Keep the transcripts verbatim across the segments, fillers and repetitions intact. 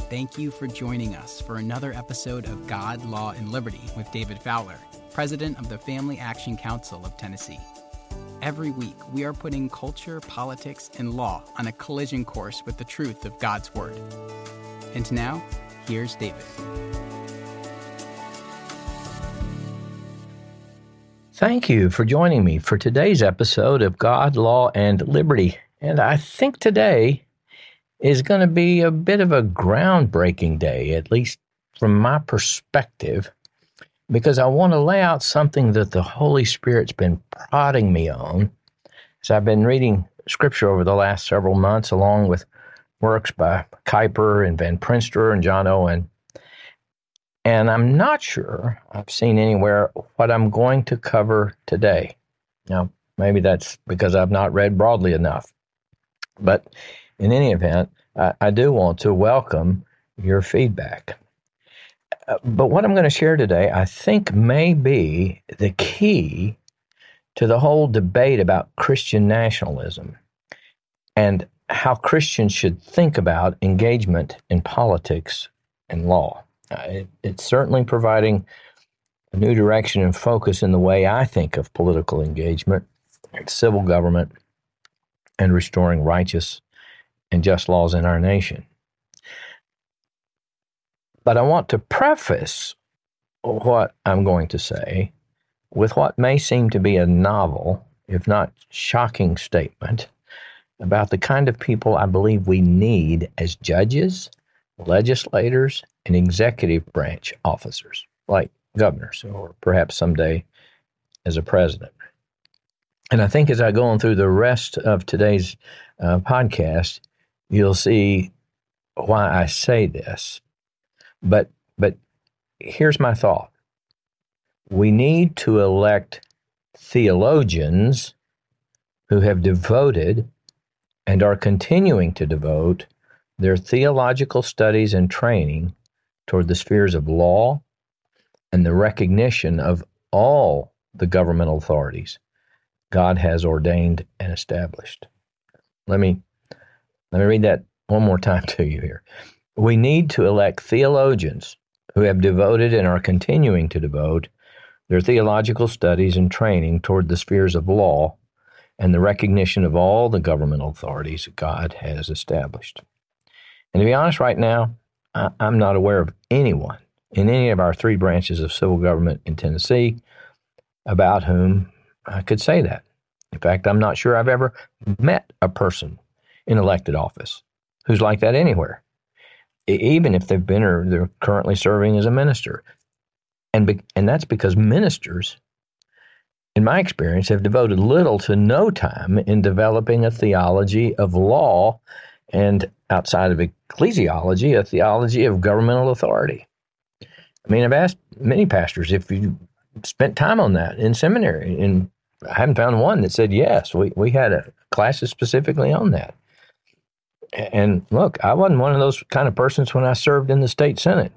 Thank you for joining us for another episode of God, Law, and Liberty with David Fowler, President of the Family Action Council of Tennessee. Every week, we are putting culture, politics, and law on a collision course with the truth of God's Word. And now, here's David. Thank you for joining me for today's episode of God, Law, and Liberty. And I think today is going to be a bit of a groundbreaking day, at least from my perspective, because I want to lay out something that the Holy Spirit's been prodding me on. So I've been reading Scripture over the last several months, along with works by Kuyper and Van Prinster and John Owen. And I'm not sure I've seen anywhere what I'm going to cover today. Now, maybe that's because I've not read broadly enough. But in any event, I, I do want to welcome your feedback. Uh, but what I'm going to share today, I think, may be the key to the whole debate about Christian nationalism and how Christians should think about engagement in politics and law. Uh, it, it's certainly providing a new direction and focus in the way I think of political engagement, civil government, and restoring righteous and just laws in our nation. But I want to preface what I'm going to say with what may seem to be a novel, if not shocking, statement about the kind of people I believe we need as judges, legislators, and executive branch officers, like governors, or perhaps someday as a president. And I think as I go on through the rest of today's uh, podcast, you'll see why I say this. But but here's my thought. We need to elect theologians who have devoted and are continuing to devote their theological studies and training toward the spheres of law and the recognition of all the governmental authorities God has ordained and established. Let me let me read that one more time to you here. We need to elect theologians who have devoted and are continuing to devote their theological studies and training toward the spheres of law and the recognition of all the governmental authorities God has established. And to be honest, right now, I, I'm not aware of anyone in any of our three branches of civil government in Tennessee about whom I could say that. In fact, I'm not sure I've ever met a person in elected office who's like that anywhere, even if they've been or they're currently serving as a minister. And be, and that's because ministers, in my experience, have devoted little to no time in developing a theology of law and, outside of ecclesiology, a theology of governmental authority. I mean, I've asked many pastors if you spent time on that in seminary, and I haven't found one that said yes. We we had a classes specifically on that. And look, I wasn't one of those kind of persons when I served in the state senate,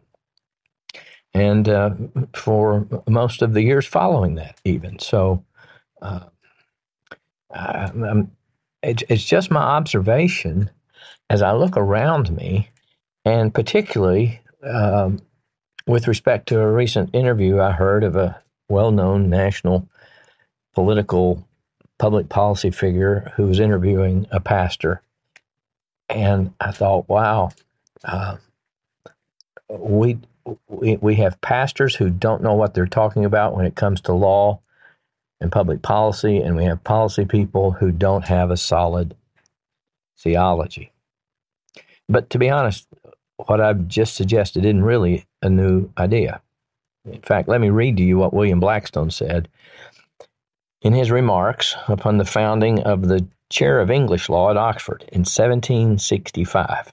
and uh, for most of the years following that, even. So, uh, I, I'm, it, it's just my observation as I look around me, and particularly um, with respect to a recent interview I heard of a well-known national political public policy figure who was interviewing a pastor. And I thought, wow, uh, we, we we have pastors who don't know what they're talking about when it comes to law and public policy, and we have policy people who don't have a solid theology. But to be honest, what I've just suggested isn't really a new idea. In fact, let me read to you what William Blackstone said in his remarks upon the founding of the Chair of English Law at Oxford in seventeen sixty-five.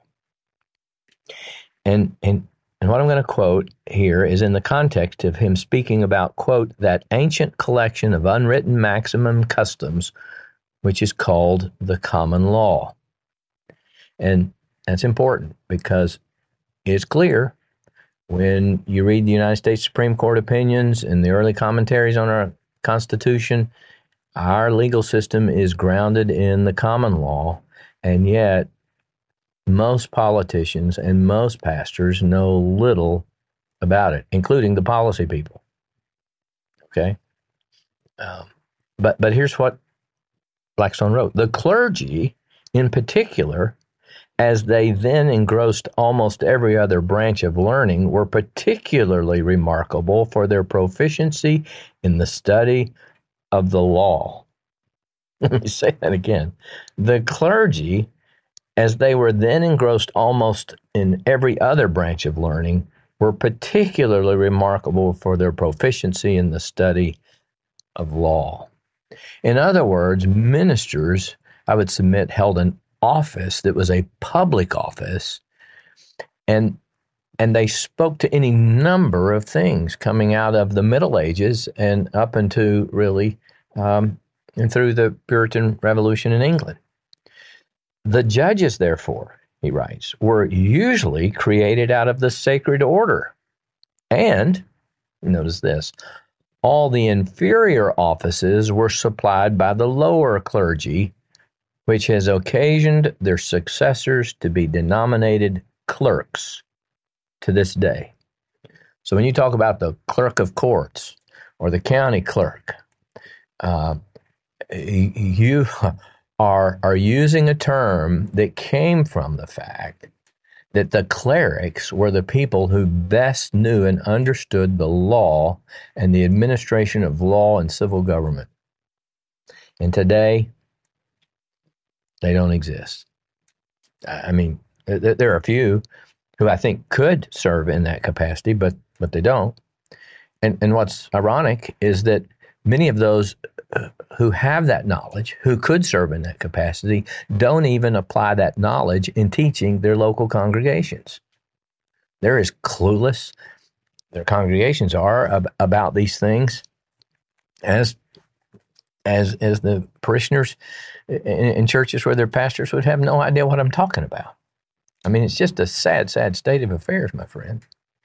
And, and, and what I'm going to quote here is in the context of him speaking about, quote, that ancient collection of unwritten maximum customs, which is called the common law. And that's important because it's clear when you read the United States Supreme Court opinions and the early commentaries on our Constitution, our legal system is grounded in the common law, and yet most politicians and most pastors know little about it, including the policy people. Okay? Um, but, but here's what Blackstone wrote. The clergy, in particular, as they then engrossed almost every other branch of learning, were particularly remarkable for their proficiency in the study of the law. Let me say that again. The clergy, as they were then engrossed almost in every other branch of learning, were particularly remarkable for their proficiency in the study of law. In other words, ministers, I would submit, held an office that was a public office, and and they spoke to any number of things coming out of the Middle Ages and up into really um, and through the Puritan Revolution in England. The judges, therefore, he writes, were usually created out of the sacred order, and notice this, all the inferior offices were supplied by the lower clergy, which has occasioned their successors to be denominated clerks to this day. So when you talk about the clerk of courts or the county clerk, uh, you are, are using a term that came from the fact that the clerics were the people who best knew and understood the law and the administration of law and civil government. And today, they don't exist. I mean, there are a few who I think could serve in that capacity, but but they don't. And and what's ironic is that many of those who have that knowledge, who could serve in that capacity, don't even apply that knowledge in teaching their local congregations. They're as clueless, their congregations are, ab- about these things as as as the parishioners in, in churches where their pastors would have no idea what I'm talking about. I mean, it's just a sad, sad state of affairs, my friend.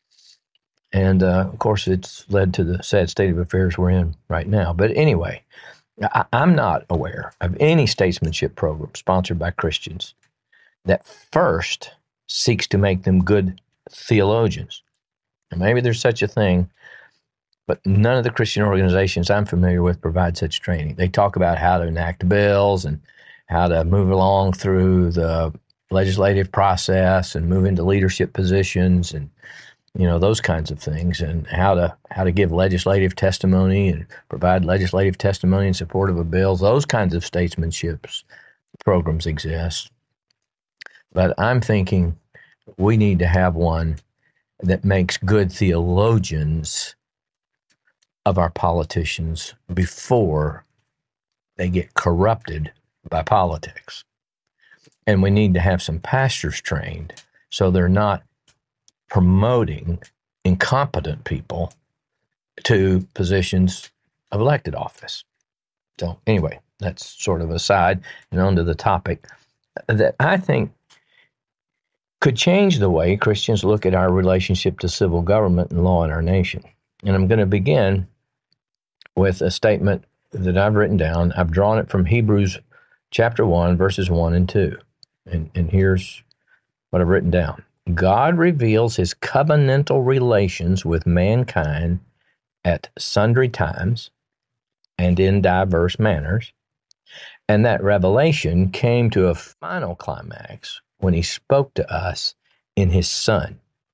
And, uh, of course, it's led to the sad state of affairs we're in right now. But anyway, I, I'm not aware of any statesmanship program sponsored by Christians that first seeks to make them good theologians. And maybe there's such a thing, but none of the Christian organizations I'm familiar with provide such training. They talk about how to enact bills and how to move along through the legislative process and move into leadership positions and, you know, those kinds of things, and how to how to give legislative testimony and provide legislative testimony in support of a bill. Those kinds of statesmanship programs exist. But I'm thinking we need to have one that makes good theologians of our politicians before they get corrupted by politics. And we need to have some pastors trained so they're not promoting incompetent people to positions of elected office. So anyway, that's sort of aside and on to the topic that I think could change the way Christians look at our relationship to civil government and law in our nation. And I'm going to begin with a statement that I've written down. I've drawn it from Hebrews chapter one, verses one and two. And, and here's what I've written down. God reveals his covenantal relations with mankind at sundry times and in diverse manners, and that revelation came to a final climax when he spoke to us in his Son.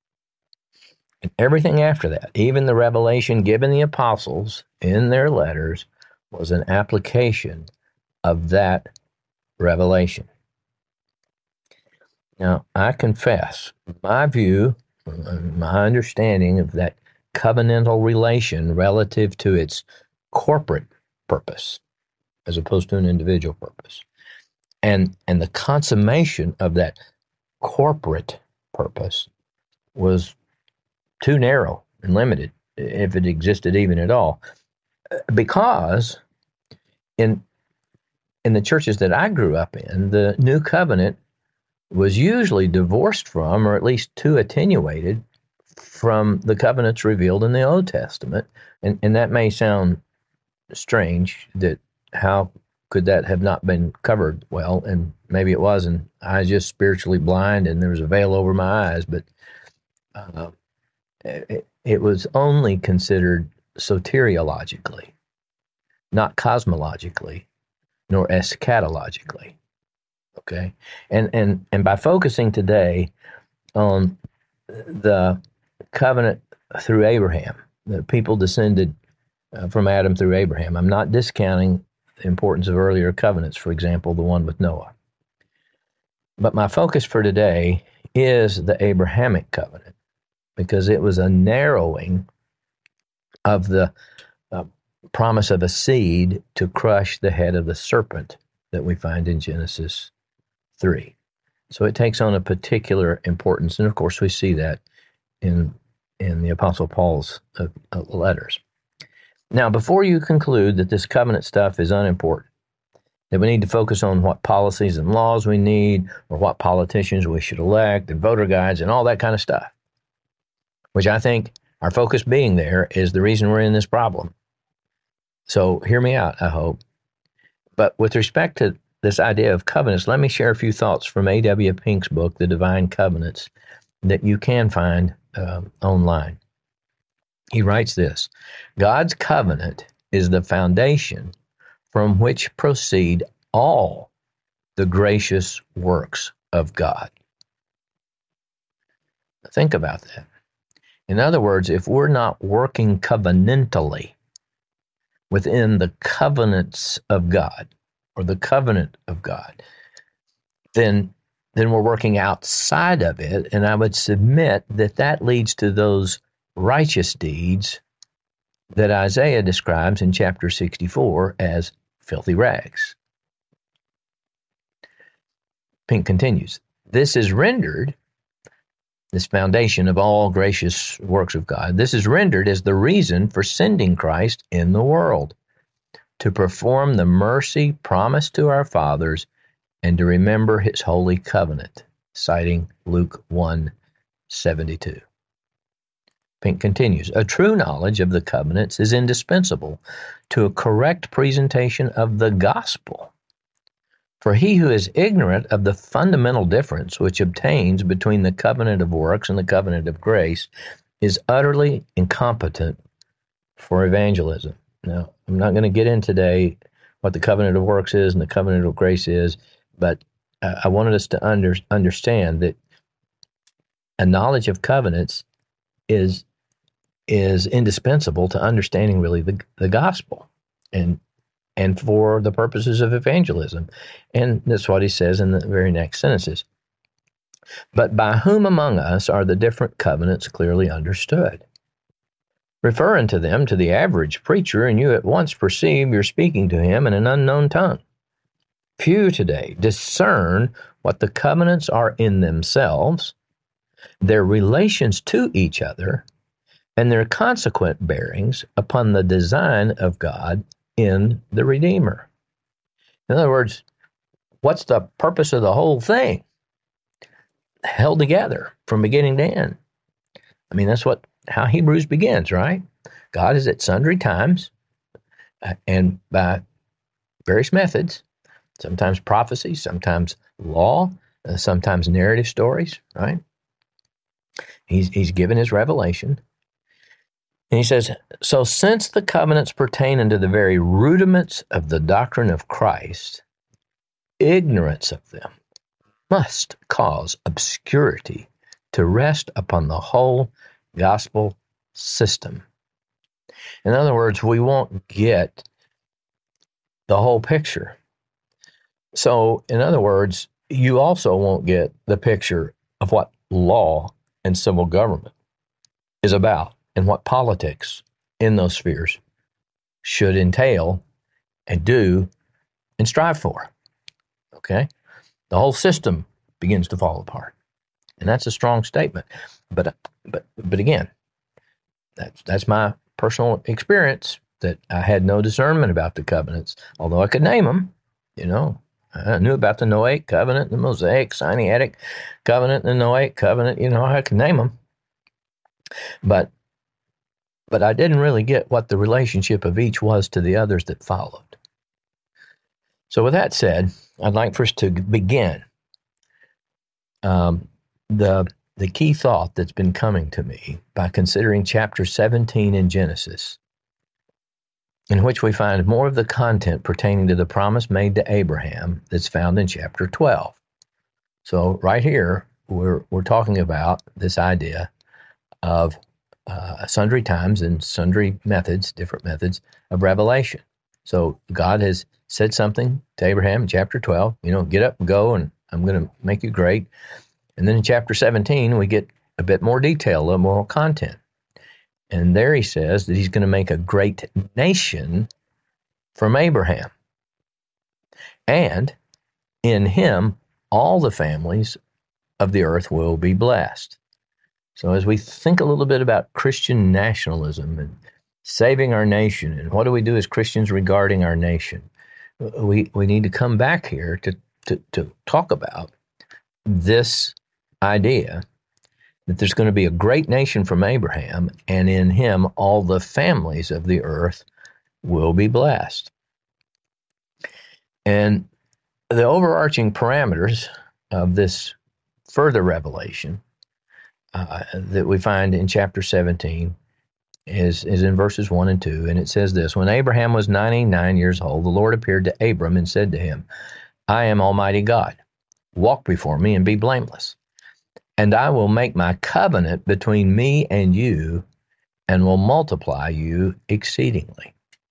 And everything after that, even the revelation given the apostles in their letters, was an application of that revelation. Now, I confess, my view, my understanding of that covenantal relation relative to its corporate purpose, as opposed to an individual purpose, and and the consummation of that corporate purpose was too narrow and limited, if it existed even at all, because in in the churches that I grew up in, the new covenant was usually divorced from, or at least too attenuated from, the covenants revealed in the Old Testament. And, and that may sound strange, that how could that have not been covered well? And maybe it wasn't. I was just spiritually blind and there was a veil over my eyes, but uh, it, it was only considered soteriologically, not cosmologically, nor eschatologically. Okay? And, and, and by focusing today on the covenant through Abraham, the people descended uh, from Adam through Abraham, I'm not discounting the importance of earlier covenants, for example, the one with Noah. But my focus for today is the Abrahamic covenant, because it was a narrowing of the uh, promise of a seed to crush the head of the serpent that we find in Genesis three. So it takes on a particular importance, and of course we see that in in the Apostle Paul's uh, uh, letters. Now, before you conclude that this covenant stuff is unimportant, that we need to focus on what policies and laws we need, or what politicians we should elect, and voter guides, and all that kind of stuff, which I think our focus being there is the reason we're in this problem. So hear me out, I hope. But with respect to this idea of covenants, let me share a few thoughts from A W Pink's book, The Divine Covenants, that you can find uh, online. He writes this: God's covenant is the foundation from which proceed all the gracious works of God. Think about that. In other words, if we're not working covenantally within the covenants of God, or the covenant of God, then, then we're working outside of it, and I would submit that that leads to those righteous deeds that Isaiah describes in chapter sixty-four as filthy rags. Pink continues, this is rendered, this foundation of all gracious works of God, this is rendered as the reason for sending Christ in the world, to perform the mercy promised to our fathers and to remember his holy covenant, citing Luke one seventy-two. Pink continues, a true knowledge of the covenants is indispensable to a correct presentation of the gospel. For he who is ignorant of the fundamental difference which obtains between the covenant of works and the covenant of grace is utterly incompetent for evangelism. Now, I'm not going to get in today what the covenant of works is and the covenant of grace is, but uh, I wanted us to under, understand that a knowledge of covenants is is indispensable to understanding really the, the gospel and and for the purposes of evangelism. And that's what he says in the very next sentences. But by whom among us are the different covenants clearly understood? Referring to them to the average preacher, and you at once perceive you're speaking to him in an unknown tongue. Few today discern what the covenants are in themselves, their relations to each other, and their consequent bearings upon the design of God in the Redeemer. In other words, what's the purpose of the whole thing? Held together from beginning to end. I mean, that's what how Hebrews begins, right? God is at sundry times uh, and by various methods, sometimes prophecy, sometimes law, uh, sometimes narrative stories, right? He's he's given his revelation. And he says, so since the covenants pertain unto the very rudiments of the doctrine of Christ, ignorance of them must cause obscurity to rest upon the whole gospel system. In other words, we won't get the whole picture. So, in other words, you also won't get the picture of what law and civil government is about, and what politics in those spheres should entail and do and strive for. Okay? The whole system begins to fall apart. And that's a strong statement. But but but again, that's that's my personal experience, that I had no discernment about the covenants, although I could name them. You know, I knew about the Noahic covenant, the Mosaic, Sinaitic covenant, the Noahic covenant. You know, I could name them. But But I didn't really get what the relationship of each was to the others that followed. So with that said, I'd like for us to begin. Um, the the key thought that's been coming to me by considering chapter seventeen in Genesis, in which we find more of the content pertaining to the promise made to Abraham that's found in chapter twelve. So right here, we're we're talking about this idea of uh, sundry times and sundry methods, different methods of revelation. So God has said something to Abraham in chapter twelve, you know, get up and go, and I'm going to make you great. And then in chapter seventeen, we get a bit more detail, a little more content. And there he says that he's going to make a great nation from Abraham. And in him, all the families of the earth will be blessed. So as we think a little bit about Christian nationalism and saving our nation, and what do we do as Christians regarding our nation, we, we need to come back here to, to, to talk about this idea that there's going to be a great nation from Abraham, and in him all the families of the earth will be blessed. And the overarching parameters of this further revelation uh, that we find in chapter seventeen is, is in verses one and two, and it says this: When Abraham was ninety-nine years old, the Lord appeared to Abram and said to him, I am Almighty God. Walk before me and be blameless. And I will make my covenant between me and you, and will multiply you exceedingly.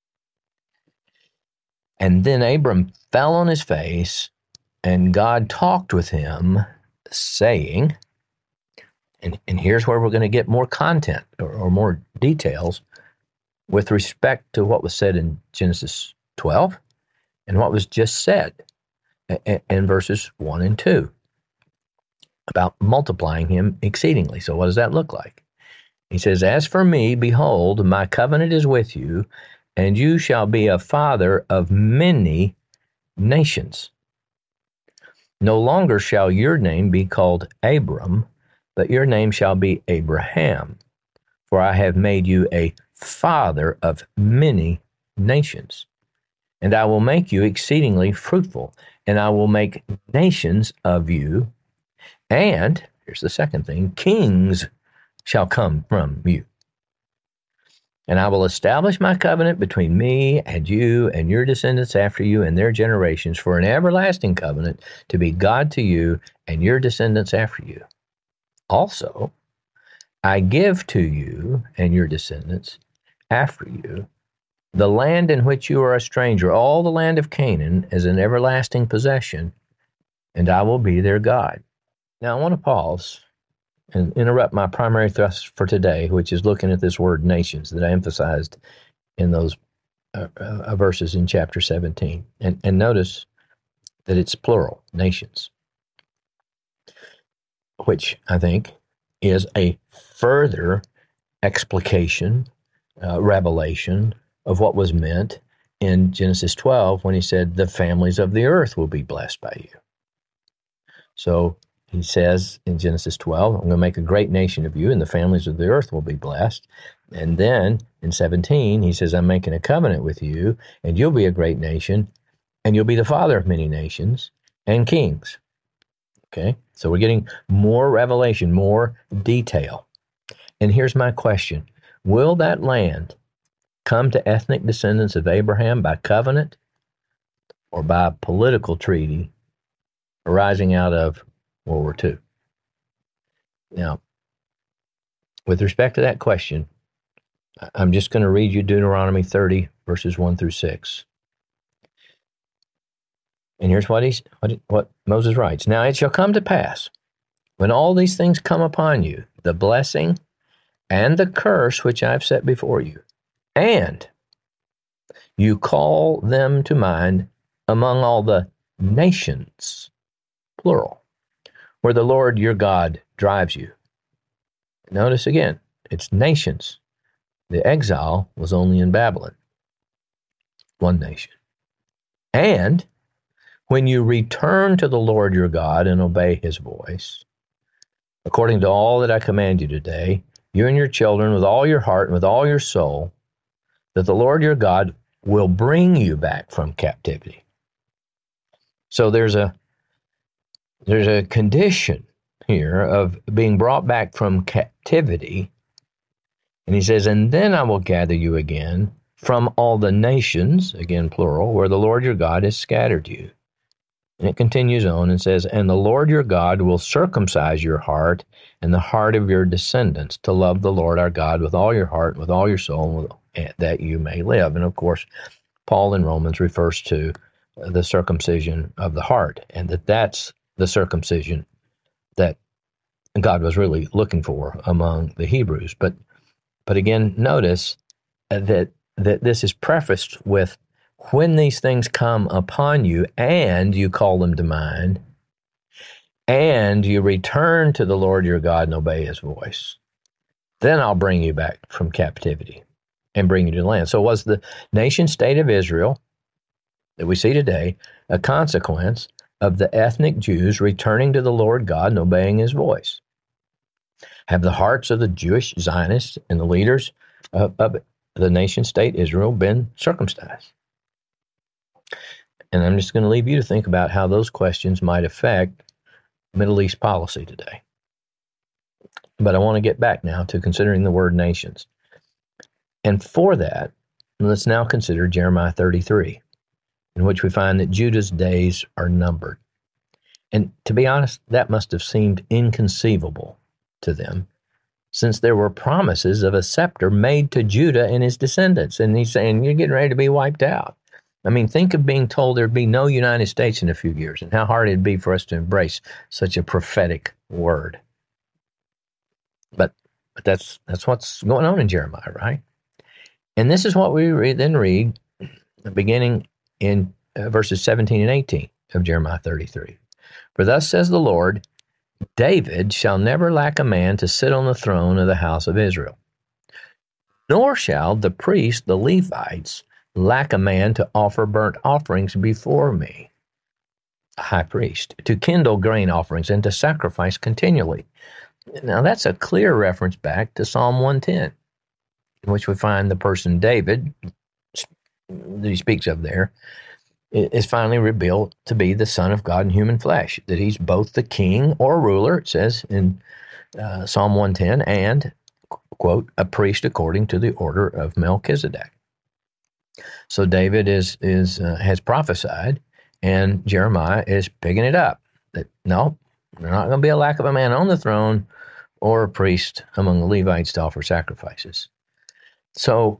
And then Abram fell on his face, and God talked with him, saying, and, and here's where we're going to get more content or, or more details with respect to what was said in Genesis twelve and what was just said in, in verses one and two. About multiplying him exceedingly. So what does that look like? He says, As for me, behold, my covenant is with you, and you shall be a father of many nations. No longer shall your name be called Abram, but your name shall be Abraham, for I have made you a father of many nations. And I will make you exceedingly fruitful, and I will make nations of you. And, here's the second thing, kings shall come from you. And I will establish my covenant between me and you and your descendants after you and their generations for an everlasting covenant to be God to you and your descendants after you. Also, I give to you and your descendants after you the land in which you are a stranger, all the land of Canaan, as an everlasting possession, and I will be their God. Now, I want to pause and interrupt my primary thrust for today, which is looking at this word nations that I emphasized in those uh, uh, verses in chapter seventeen. And, and notice that it's plural, nations, which I think is a further explication, uh, revelation of what was meant in Genesis twelve when he said, the families of the earth will be blessed by you. So, he says in Genesis twelve, I'm going to make a great nation of you, and the families of the earth will be blessed. And then in seventeen, he says, I'm making a covenant with you, and you'll be a great nation, and you'll be the father of many nations and kings. Okay? So we're getting more revelation, more detail. And here's my question. Will that land come to ethnic descendants of Abraham by covenant or by political treaty arising out of World War Two? Now, with respect to that question, I'm just going to read you Deuteronomy thirty, verses one through six. And here's what, he's, what, what Moses writes. Now it shall come to pass, when all these things come upon you, the blessing and the curse which I have set before you, and you call them to mind among all the nations, plural, where the Lord your God drives you. Notice again, it's nations. The exile was only in Babylon, one nation. And when you return to the Lord your God and obey his voice, according to all that I command you today, you and your children with all your heart and with all your soul, that the Lord your God will bring you back from captivity. So there's a there's a condition here of being brought back from captivity. And he says, and then I will gather you again from all the nations, again plural, where the Lord your God has scattered you. And it continues on and says, and the Lord your God will circumcise your heart and the heart of your descendants to love the Lord our God with all your heart, with all your soul, that you may live. And of course, Paul in Romans refers to the circumcision of the heart, and that that's the circumcision that God was really looking for among the Hebrews. But but again, notice that that this is prefaced with, when these things come upon you and you call them to mind, and you return to the Lord your God and obey his voice, then I'll bring you back from captivity and bring you to the land. So was the nation state of Israel that we see today a consequence of the ethnic Jews returning to the Lord God and obeying his voice? Have the hearts of the Jewish Zionists and the leaders of, of the nation state Israel been circumcised? And I'm just going to leave you to think about how those questions might affect Middle East policy today. But I want to get back now to considering the word nations. And for that, let's now consider Jeremiah thirty-three, in which we find that Judah's days are numbered. And to be honest, that must have seemed inconceivable to them, since there were promises of a scepter made to Judah and his descendants. And he's saying, you're getting ready to be wiped out. I mean, think of being told there'd be no United States in a few years, and how hard it'd be for us to embrace such a prophetic word. But but that's that's what's going on in Jeremiah, right? And this is what we read, then read, beginning in uh, verses seventeen and eighteen of Jeremiah thirty-three. For thus says the Lord, David shall never lack a man to sit on the throne of the house of Israel, nor shall the priests, the Levites, lack a man to offer burnt offerings before me, a high priest, to kindle grain offerings and to sacrifice continually. Now that's a clear reference back to Psalm one ten, in which we find the person David, that he speaks of there, is finally revealed to be the Son of God in human flesh, that he's both the king or ruler, it says in uh, Psalm one ten, and, quote, a priest according to the order of Melchizedek. So David is is uh, has prophesied, and Jeremiah is picking it up, that no, there's not going to be a lack of a man on the throne or a priest among the Levites to offer sacrifices. So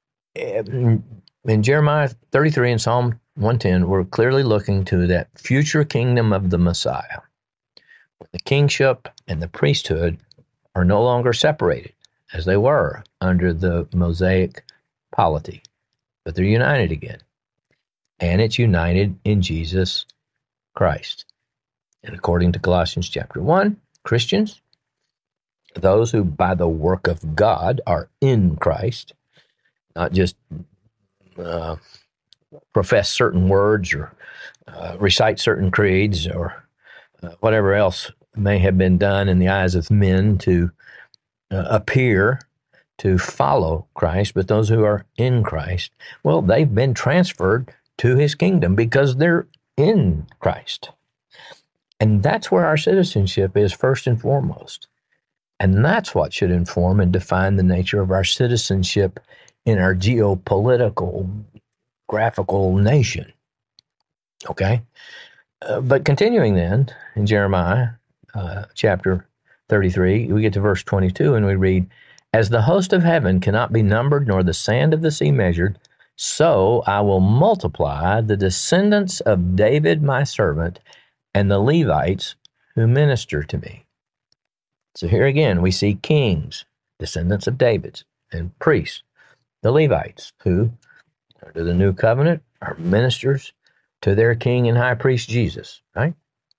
in Jeremiah thirty-three and Psalm one ten, we're clearly looking to that future kingdom of the Messiah. The kingship and the priesthood are no longer separated as they were under the Mosaic polity, but they're united again. And it's united in Jesus Christ. And according to Colossians chapter one, Christians, those who by the work of God are in Christ, not just uh, profess certain words or uh, recite certain creeds or uh, whatever else may have been done in the eyes of men to uh, appear to follow Christ, but those who are in Christ, well, they've been transferred to his kingdom because they're in Christ. And that's where our citizenship is first and foremost. And that's what should inform and define the nature of our citizenship in our geopolitical, graphical nation. Okay? Uh, but continuing then, in Jeremiah uh, chapter thirty-three, we get to verse twenty-two and we read, as the host of heaven cannot be numbered, nor the sand of the sea measured, so I will multiply the descendants of David my servant and the Levites who minister to me. So here again, we see kings, descendants of David, and priests, the Levites, who, under the new covenant, are ministers to their king and high priest Jesus, right?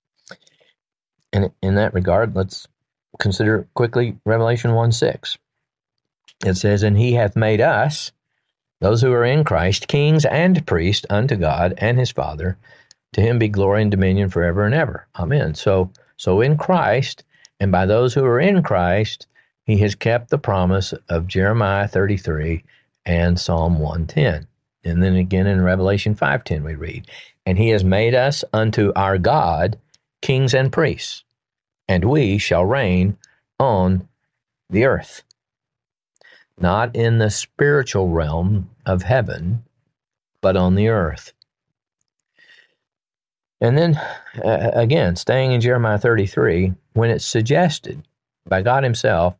And in that regard, let's consider quickly Revelation one six. It says, and he hath made us, those who are in Christ, kings and priests unto God and his Father. To him be glory and dominion forever and ever. Amen. So, so in Christ, and by those who are in Christ, he has kept the promise of Jeremiah thirty-three and Psalm one ten. And then again in Revelation five ten we read, And he has made us unto our God kings and priests, and we shall reign on the earth. Not in the spiritual realm of heaven, but on the earth. And then, uh, again, staying in Jeremiah thirty-three, when it's suggested by God himself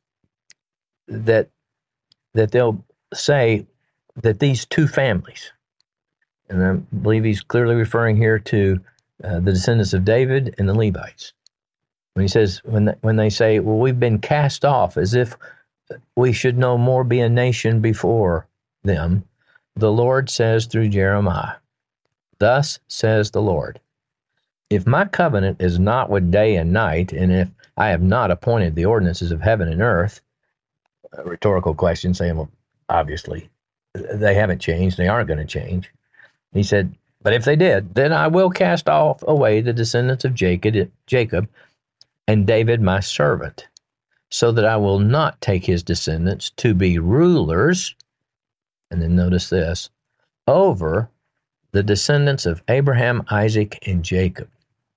that that they'll say that these two families, and I believe he's clearly referring here to uh, the descendants of David and the Levites. When he says, when they, when they say, well, we've been cast off as if we should no more be a nation before them, the Lord says through Jeremiah, thus says the Lord, if my covenant is not with day and night, and if I have not appointed the ordinances of heaven and earth, a rhetorical question saying, well, obviously, they haven't changed, they aren't going to change. He said, but if they did, then I will cast off away the descendants of Jacob, Jacob and David my servant, so that I will not take his descendants to be rulers, and then notice this, over the descendants of Abraham, Isaac, and Jacob.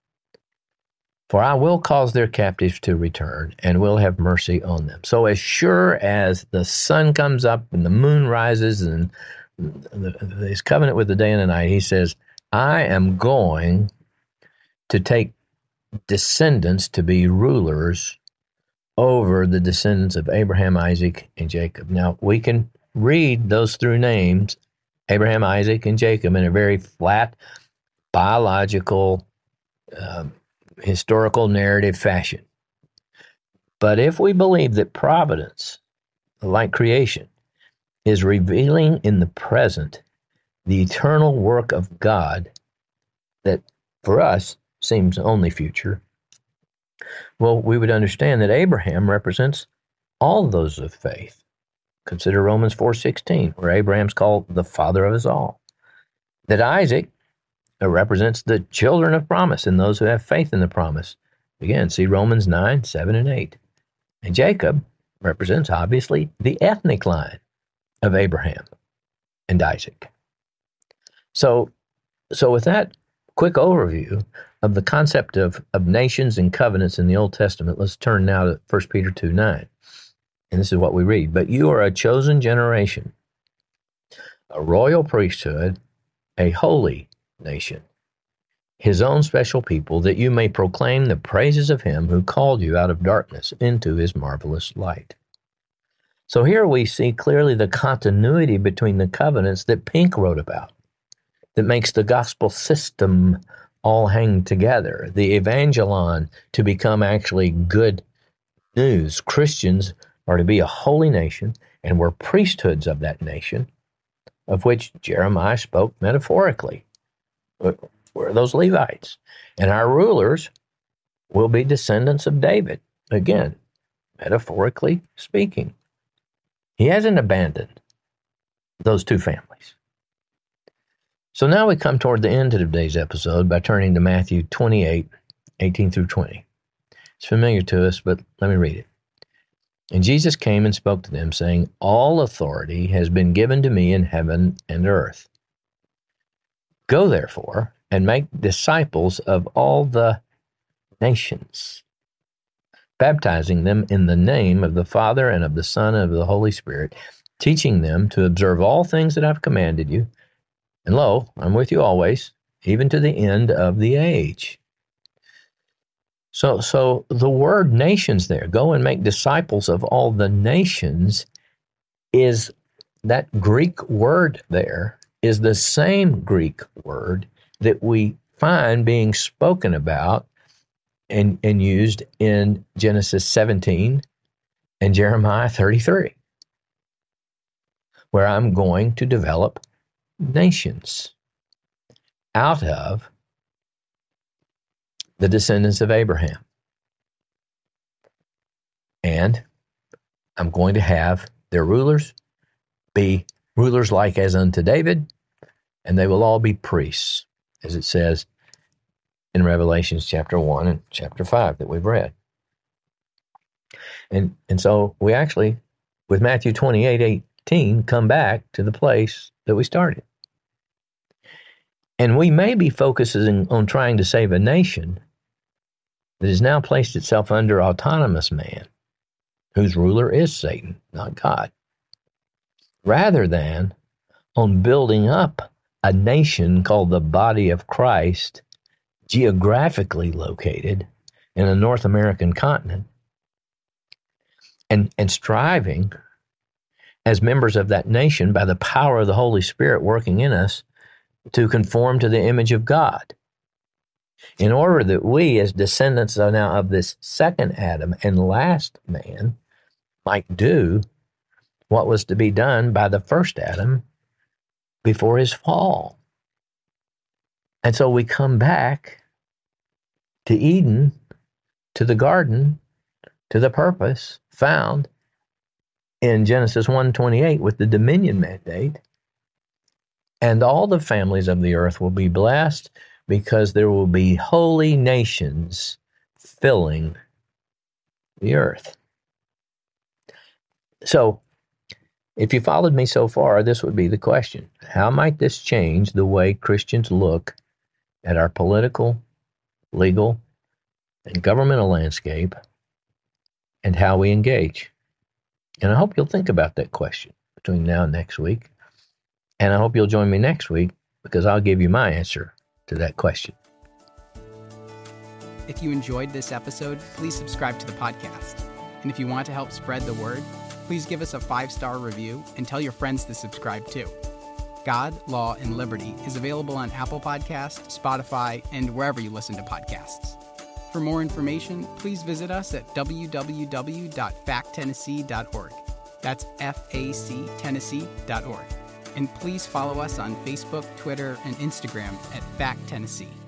For I will cause their captives to return, and will have mercy on them. So as sure as the sun comes up and the moon rises and his covenant with the day and the night, he says, I am going to take descendants to be rulers over the descendants of Abraham, Isaac, and Jacob. Now, we can read those through names, Abraham, Isaac, and Jacob, in a very flat, biological, um, historical narrative fashion. But if we believe that providence, like creation, is revealing in the present the eternal work of God that for us seems only future, well, we would understand that Abraham represents all those of faith. Consider Romans four sixteen, where Abraham's called the father of us all. That Isaac represents the children of promise and those who have faith in the promise. Again, see Romans nine, seven, and eight. And Jacob represents, obviously, the ethnic line of Abraham and Isaac. So, so with that quick overview of the concept of, of nations and covenants in the Old Testament, let's turn now to First Peter two nine. And this is what we read. But you are a chosen generation, a royal priesthood, a holy nation, his own special people, that you may proclaim the praises of him who called you out of darkness into his marvelous light. So here we see clearly the continuity between the covenants that Pink wrote about, that makes the gospel system all hang together, the evangelon to become actually good news. Christians are to be a holy nation, and we're priesthoods of that nation, of which Jeremiah spoke metaphorically. We're those Levites. And our rulers will be descendants of David, again, metaphorically speaking. He hasn't abandoned those two families. So now we come toward the end of today's episode by turning to Matthew twenty-eight, eighteen through twenty. It's familiar to us, but let me read it. And Jesus came and spoke to them, saying, all authority has been given to me in heaven and earth. Go therefore and make disciples of all the nations, baptizing them in the name of the Father and of the Son and of the Holy Spirit, teaching them to observe all things that I've commanded you. And lo, I'm with you always, even to the end of the age. So, so the word nations there, go and make disciples of all the nations, is that Greek word there is the same Greek word that we find being spoken about and, and used in Genesis seventeen and Jeremiah thirty-three, where I'm going to develop nations out of the descendants of Abraham. And I'm going to have their rulers be rulers like as unto David, and they will all be priests, as it says in Revelations chapter one and chapter five that we've read. And and so we actually, with Matthew twenty-eight eighteen, come back to the place that we started. And we may be focusing on trying to save a nation that has now placed itself under autonomous man, whose ruler is Satan, not God, rather than on building up a nation called the body of Christ, geographically located in a North American continent, and, and striving as members of that nation by the power of the Holy Spirit working in us to conform to the image of God, in order that we, as descendants of now of this second Adam and last man, might do what was to be done by the first Adam before his fall. And so we come back to Eden, to the garden, to the purpose found in Genesis one twenty-eight with the dominion mandate. And all the families of the earth will be blessed because there will be holy nations filling the earth. So, if you followed me so far, this would be the question. How might this change the way Christians look at our political, legal, and governmental landscape and how we engage? And I hope you'll think about that question between now and next week. And I hope you'll join me next week because I'll give you my answer to that question. If you enjoyed this episode, please subscribe to the podcast. And if you want to help spread the word, please give us a five-star review and tell your friends to subscribe too. God, Law, and Liberty is available on Apple Podcasts, Spotify, and wherever you listen to podcasts. For more information, please visit us at w w w dot fact tennessee dot org. That's F A C Tennessee dot org. And please follow us on Facebook, Twitter, and Instagram at Fact Tennessee.